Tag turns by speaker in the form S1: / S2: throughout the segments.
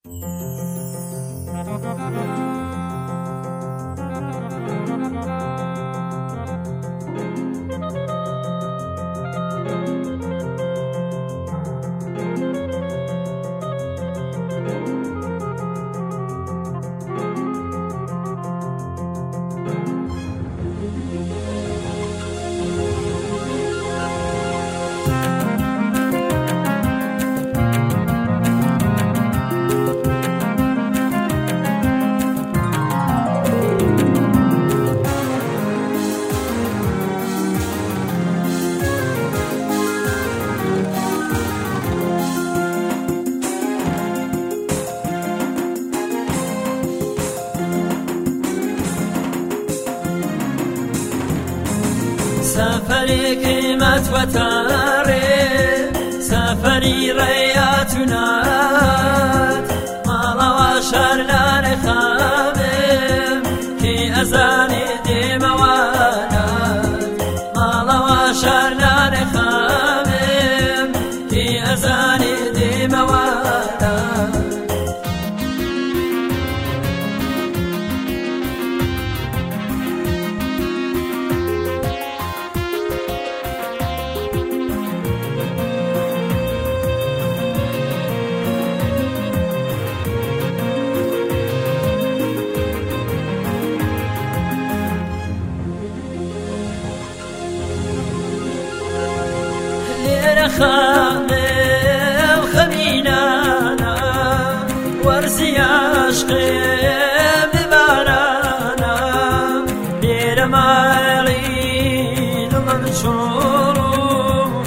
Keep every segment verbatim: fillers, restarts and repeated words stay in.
S1: سفری قیمت و تاره سفری ریاتونات مالا و شرلان خامم کی ازانی دیموانات مالا و شرلان خامم کی ازانی دیموانات خامم خمینانا ورزی عشقم ببارانا بیر مالی دلم چورو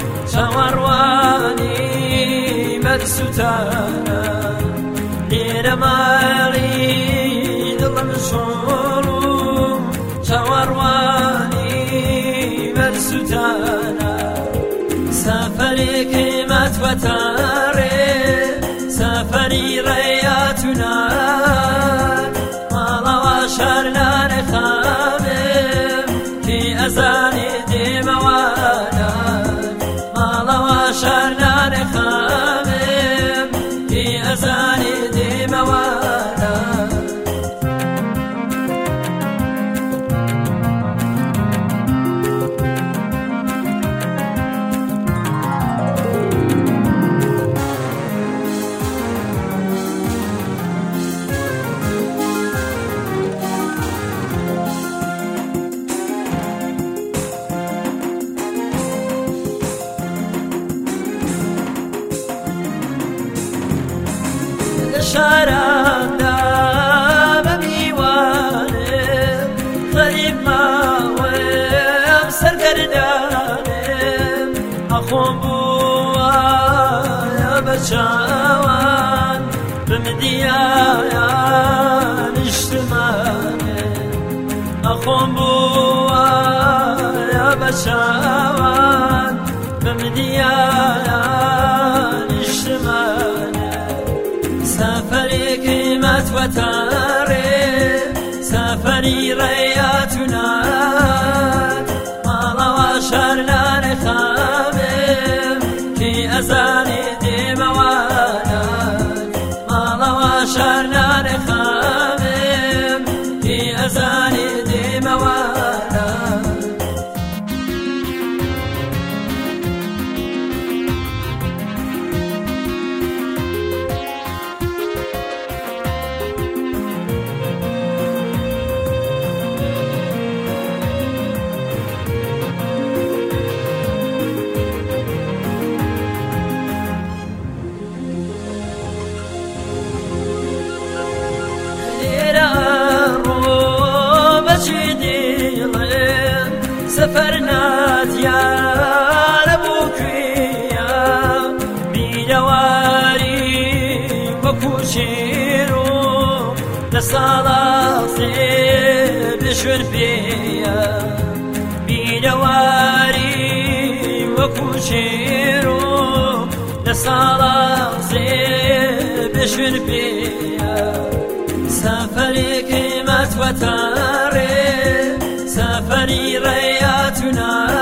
S1: چواروانی مرسوتانا بیر مالی دلم چورو چواروانی مرسوتانا سفری قیمت و تاره سفری ریاتونات مالا و شرلان خامم کی ازانی دیموانات مالا و شرلان خامم کی ازانی دیموانات شاراندا بمیوانم غریب ماوم سرگردانم اخوم بوایا بچاوان بمدیان اجتماعم اخوم بوایا بچاوان بمدیان اجتماعم سفری قیمت و تاره سفری ریاتونات مالا و شرلان خامم کی ازانی دیموانات مالا و شرلان خامم کی ازانی دیموانات سفرنات يا ربوكيا بيدواري وكوشيرو لصلاة بشور فيا بيدواري وكوشيرو لصلاة بشور فيا سفري قيمة وتاري سفري رياتنا